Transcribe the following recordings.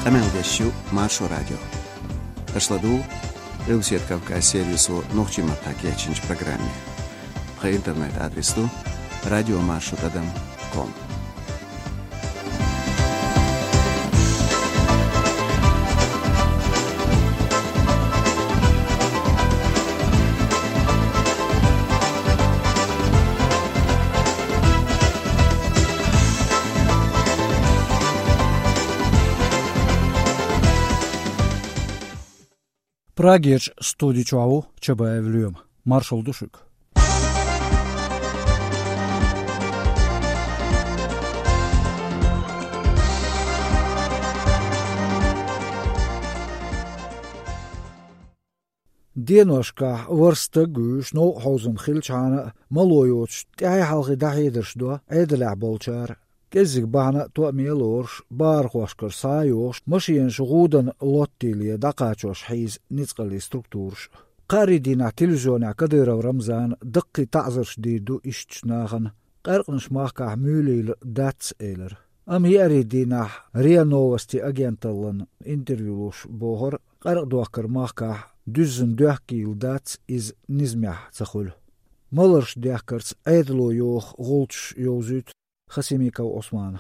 Амелдещу Маршо радио. Ашладу Элсиеткавка сервису Нохчимата Кечинч программе. По интернет-адресу radiomarshutadam.com. Прагеч студичуаву чабаевлюем. Маршал Душик. Dienошка ورستا گوش نو حوزم خلچانا ملويوش تاي حلقي دحيدرش دو عيدلع بولشار كزيك بانا تو ميلورش بارخوشكر سايوش مشينش غودن لوتيليا دقاچوش حيز نتقلي ستركتورش قاري دينا تلفزيون كدير ورمزان دقي تعزرش ديدو اشتشناغن قرقنش ماكا موليل داتس ايلر ام ياري دينا ريا نوستي اجينتلن انترفيوش بوهر قرق دوكر ماكا düzün dühkil dats iz nizmah tsakhul malırş dühkers aydlo yox gulç yozut Khasimikav Osman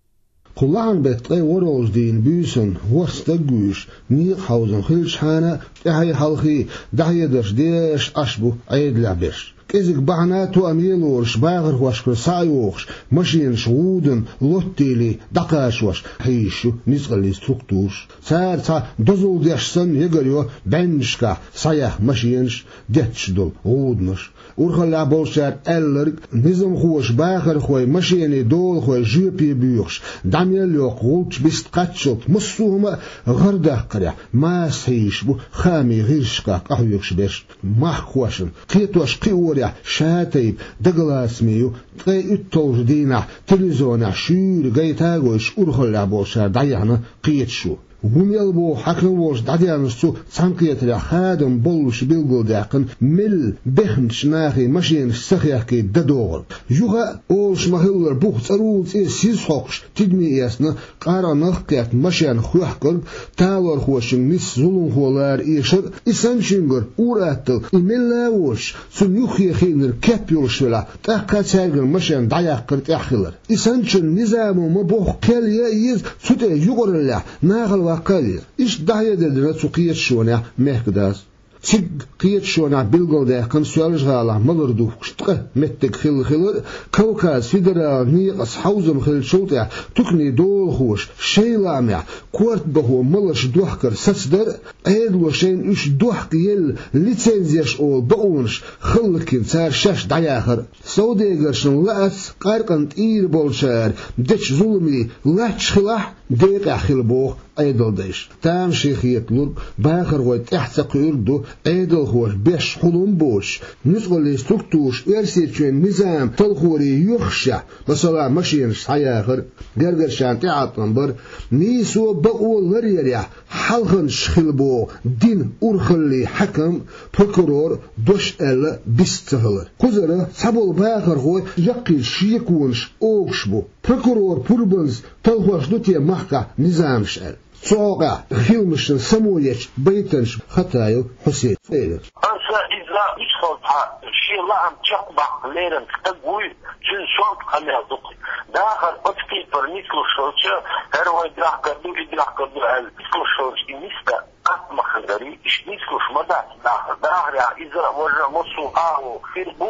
Kullan betqay woroz din büsen worsta güş ni hausen khilshana tahay halqi dahyedesh desh ashbu aydlabesh كذك بعنا تو أميلور شباغر واشكر سايوخش ماشين شغودن لوتيلي دقاشوش حيشو نزغلي ستركتورش سار تا دوزول ديشسن يقريو بنشكا سايح ماشينش ديتشدل غودنش ورخلا بولشار ألرق نظم خوش باغر خوي ماشيني دول خوي جيبي بيوخش داميل يوق غولش بيستقاتشوت مصوهما غرده قريا ما سيشبو خامي غيرشكا قهويوكش بيش محكوشن قيتوش قيور شاتيب دغلاس ميو تري اتولج دينا تلفزيون شور غيتاغوش ورخلا بولشار دايانا قيتشو وميلبو حكنوش داديانسو سانقيترا خادم بولش بيلغوداقن مل بخن شناخي ماشين سخياكي ددور يوغا اولش ماهيلر بوخ تروز سيز خوش تدمي ياسنا قارا نخقيات ماشين خوحكن تاور خوشن مس زولون خولار ايشر اسانشنگر اوراتل ايميلاوش سن يوخي خينر كابيولش ولا تاقاتاغر ماشين داياقر تاخيلر اسانشن نظامو مبوخ كاليا يز سوتي يوغرلا ناغل وقال إيش داعي دلنا تقيت شونا مهكداس سيج قيت شونا بالجودة كان سؤال جاله ملردو شتقه متك خيل كوكاز فيدرال نيقص حوزم خيل شوطة تكني دول خوش شيء لامع كورت بهو ملش دوحكر ستصدر عيد وشين إيش دوحك يل ليتنزيش أو بقونش خلكين صار شاش دعياخر سودي قرشن لأس قارقن تير بولشار دش ظلمي لاتش خلاح ديق خلبوخ أيدل ديش تام شيخيت لور باخر ويت احتق يردو أيدل خوش بيش حلوم بوش نسغل ستركتوش ارسيتشين نظام تلخوري يخشع مثلا ماشين حياخر قرقرشان تعطنبر نيسو بقو لريريا حلخن شخلبو دين أرخلي حكم بروكورور دوش ألا بيستهل قزرة سابول باخر هو يقل شيكونش أوغشبو بروكورور بوربنز تلخوش دوتي محكا نظام شأل صوغا خيلمشن سمويش بيتنش خطايو حسين فيلر أنسى إذا يشخلها شيء لا أم تقبع ليرن تقوي جن صوت خميها دقي داخل أتكي برميكلو شوشة هروا إدراك كردو هل ميكلو شوش إنستا أتما خندري إش ميكلو شمدات داخل إذا وجه مصو آهو خيربو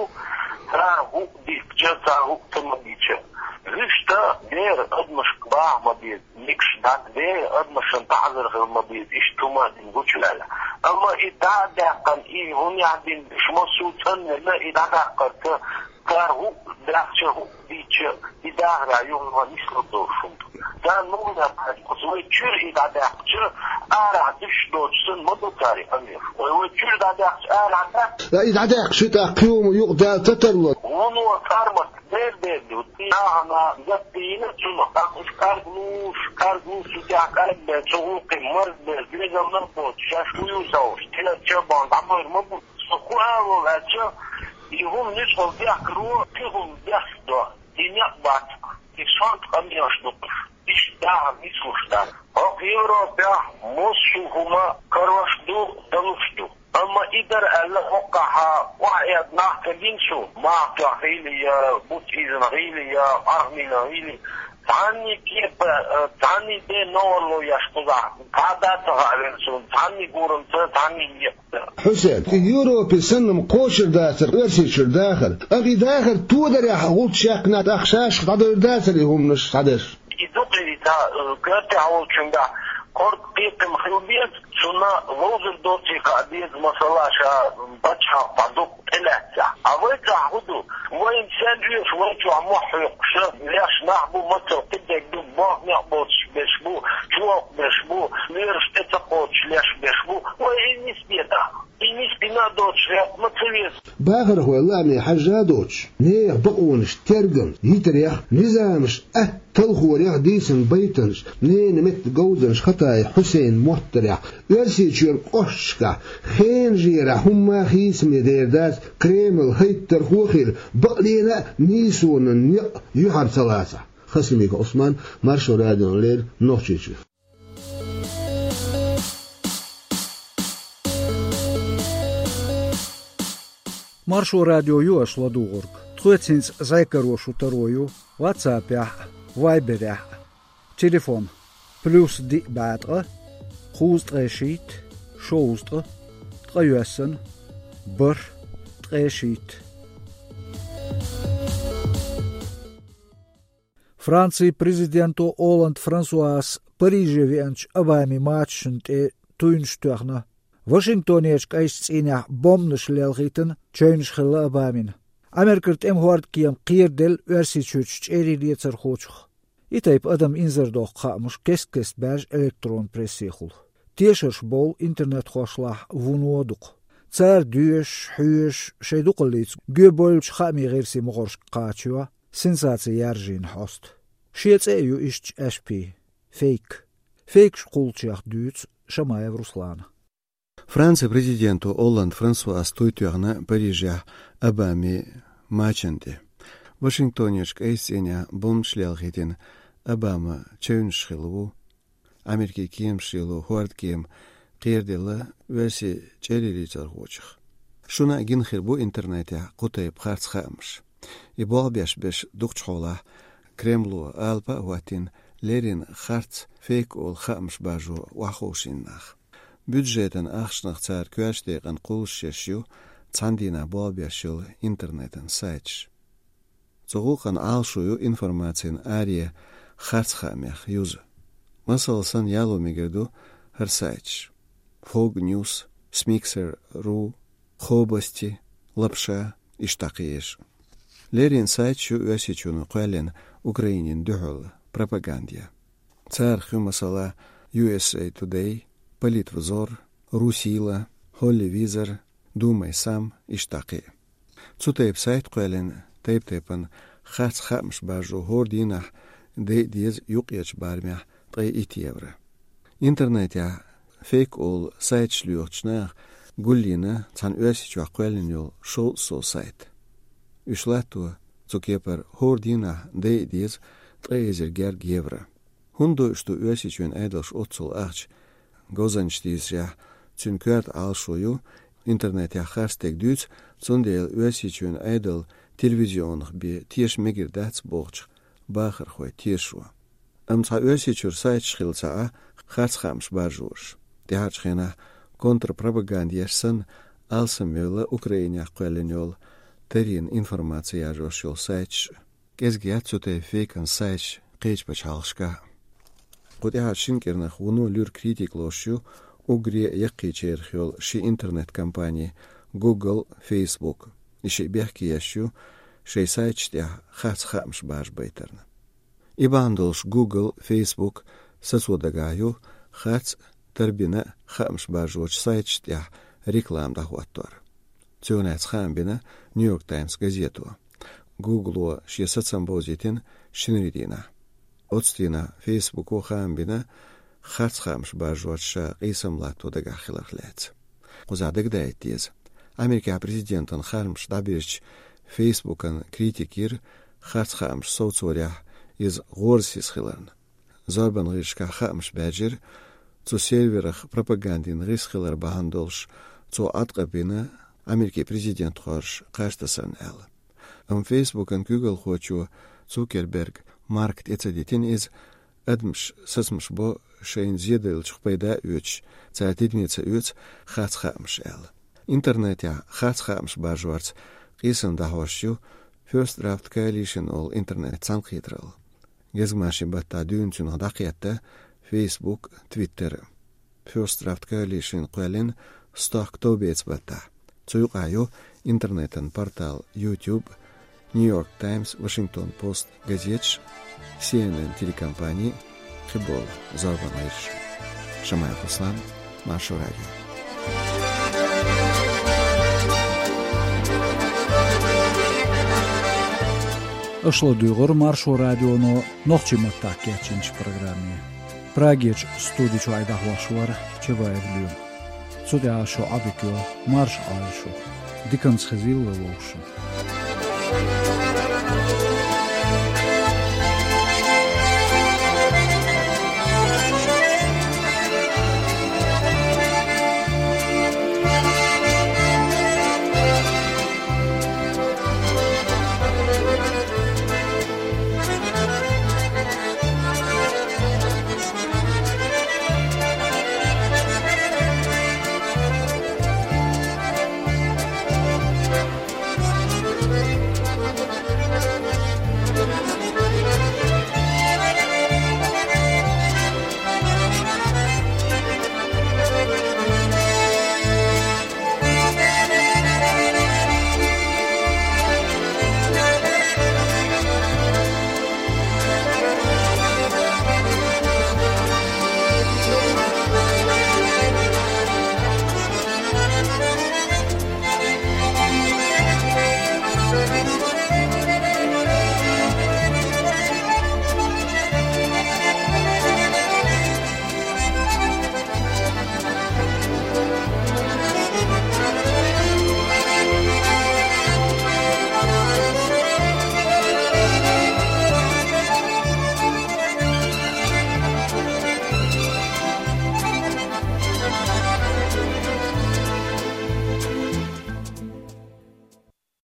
تراهو ديك جنتاهو تمديتش رشتا دير أدمش قباع مبيد نكش دات دير أدمش انتعذر غير مبيد إش توما دنقوش لالا أما إدا داقن إيه هوني عدين شمسو تن لا إدا داقن كارهو داخشه ديتش إدا رايون ونسل دوشون دان نونا بحاج قصوي چور إدا داقش آرع دش دوشسن مدو تاري أمير ويوي چور إدا داقش آرع داقش لا إدا داقش تقيوم يقدر تترلو ونو كارمت دير أنا جبتينا شنو أقول كارغلوش يا كارب شغوق مرد بيجا مربوط شاشويو زوج تلا تشبان عمر مبوط سقوها ولا شو يهم نشغل بيحكروا فيهم بيحكوا دنيا بات يشانت قميص نقش إيش ده ميسوش ده أو يورو يوروبا موسوهما كروشدو دلوشدو أما إذا الله وقعها وعيد ناقدين شو ما كهيلي بوت إذن هيلي أرمين هيلي تعني كيف تعني دي نورلو يشتغل قادة تغالنسون تعني قورن تعني حسين في يوروبا سنم قوشر داسر ارسيشر داخل أغي داخل تودر يا حقوط شاكنات أخشاش قدر داسر هم نش صدش إدوكي تا كرتي حول چوندا كورت بيتم خلبيت سنة ووزر دوتي قاديز مسلا شا بچا بدوك إلهتا أويتا حدو وين سانجيش ويتو عموحيق شا ليش نحبو متو تدك دباق نحبوش بشبو جوق بشبو ليرش تتقوش ليش بشبو وين نسبيتا إنسبينا دوتش ريق متويز باخر هو الله مي حاجة دوتش نيه بقونش ترقن يتريح نزامش تلخو ريح ديسن بيتنش نين مت جوزنش خطاي حسين محترح يرسي تشير قشكا خين جيرا هما خيس مدير داس كريمل هيت ترخوخير بقلينا نيسون يحب ثلاثة خسميك عثمان مارشو راديو لير نوخشيشي Маршу радио Юаш Ладугург. Тхуэцинс зайкарошу тарою. WhatsApp Viber. Телефон. Плюс ди бадра. Хуст решит. Шоустра. Траюсен. Бр. Решит. Франции президенту Оланд Франсуас Парижевенч авами матчнте туинштörna. Washingtonech kaistsina bomnuslelgiten chönschle abamin. Amerikert emhort kiem qirdel versichuch erilieter khoch. Itayp adam inzerdoq qamush keskes berj elektron pressikhul. Tieshers bol internet khoshlah vunoduq. Tsar düş hüş şeyduqlits göbolch khami gersi mogorsh qachua sensatsiya yarjin host. Shietseyu ish HP fake shqulchach düts Шамаев Руслан. Франция президенту Оланд Франсуас туйтюгна Парижа Обами маченде. Вашингтонечк эйсеня бомшлялхитин Обама чөншхилу Америки кемшилу хуарткем қирдела верси чериличар хочих. Шуна гинхир бу интернете қутайып харцхамш. И болбяш беш духчхола Кремлу алпа ватин лерин харц фейк ол хамш бажу вахошиннах. Бюджетен ахшнах цар кюаштеган кулшешю цандина болбяшил интернетен сайч. Цогулхан алшую информациен ария харцхамях юз. Масалсан ялу мигерду хар сайч. Фог Ньюс, Смиксер.ру, Хобости, Лапша, Иштакиеш. Лерин сайчу өсичуну қуэлен Украинин дюхол пропагандия. Цар хюмасала USA Today, Политвзор, Русила, Холливизор, Думай сам, Иштаки. Цутейп сайт қуэлен тейп-тейпан хац хамш бажу хординах диез юқьяч бармях 3 евро. Интернетя фейк ол сайт шлюхчнах гуллина цан өсичу ақуэлен юл шоу со сайт. Üшлату цукепер хордина диез 3 евро. Хунду что өсичуен айдалш отцул ахч гозанштизя цүнкört алшую интернетя хастек дюц цундел өсичуен айдал телевизионных би теш мегердац богч бахар хой тешу. Амца өсичур сайт шхилца хацхамш баржуш. Тяхчхена контрпропагандияшсан алсамела Украиня қуэленёл терин информация жошол сайт кезгиатсуте фейкан сайт қечпачалшка. Кудя шинкернах уну люр критик лошу угре якичерхёл ши интернет компании Google, Facebook. Иши бехкияшу шей сайтчтя хацхамш баш бейтерна. Ибандолш Google, Facebook сасудагаю хац тербина хамш бажоч сайтчтя рекламда хуаттор. Цюнец хамбина New York Times газету. Google ши сацамбозитин шинридина. Отстина Фейсбуку хамбина хацхамш бажуатша қисамлату дагахилахлец. Кузадык дайтез. Америка президентын хармш дабирч Фейсбукан критикир хацхамш соцоря из горсис хилан. Зорбан ришка хамш бәджир zu serverach propagandin riskeler behandolsh zu atqabina Amerika президент хорш qaштасан el. Am Facebook and Google хочу Zuckerberg markt etsedin is admsh sasmsh bo shein zedel chpayda üç tsatidnitsa üç khatsxamsh el. Internet ya khatsxamsh bajwarts qisen da hoshu First Draft Coalition all internet sanqitral. Gezmashi batta dünsün hadaqiyatta Facebook, Twitter. First Draft Coalition qalin stock tobets batta. Tsuyqayu internetan portal YouTube, New York Times, Washington Post газетш, CNN телекомпании, Хибол, Зарбанайш. Шамай Хуслан, Маршо радио. Ошло дүйгөр Маршо радиону нохчиматтак geçinç программе. Прагеч студичу айдахлашвар чебаевлю. Судя шо абикё марш алшу. Диканс хазил лошу.